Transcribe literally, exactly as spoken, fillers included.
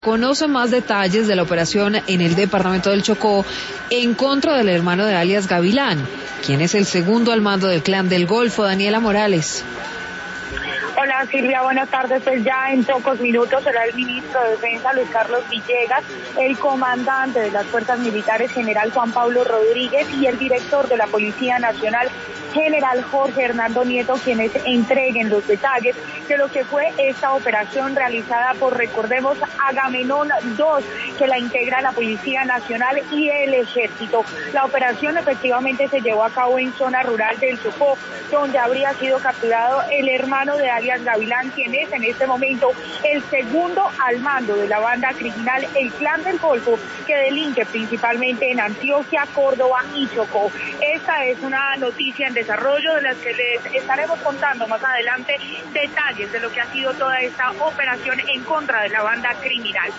Conoce más detalles de la operación en el departamento del Chocó en contra del hermano de alias Gavilán, quien es el segundo al mando del Clan del Golfo. Daniela Morales. Hola Silvia, buenas tardes. Pues ya en pocos minutos será el ministro de Defensa, Luis Carlos Villegas, el comandante de las Fuerzas Militares, general Juan Pablo Rodríguez, y el director de la Policía Nacional, general Jorge Hernando Nieto, quienes entreguen los detalles de lo que fue esta operación realizada por, recordemos, Agamenón dos, que la integra la Policía Nacional y el Ejército. La operación efectivamente se llevó a cabo en zona rural del Chocó, donde habría sido capturado el hermano de alias Gavilán, quien es en este momento el segundo al mando de la banda criminal El Clan del Golfo, que delinque principalmente en Antioquia, Córdoba y Chocó. Esta es una noticia en desarrollo de las que les estaremos contando más adelante detalles de lo que ha sido toda esta operación en contra de la banda criminal.